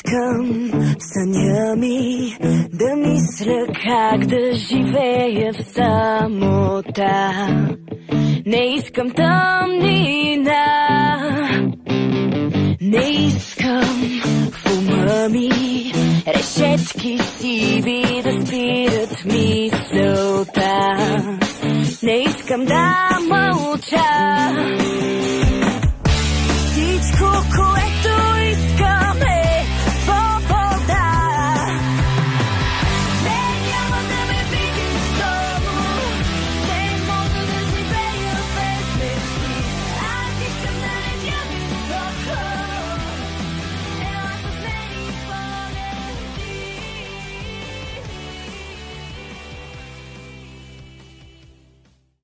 искам в съня ми да мисля как да живея в самота. Не искам тъмнина, не искам в ума ми решетки сиви да спират мисълта. Не искам да мълча. Всичко, което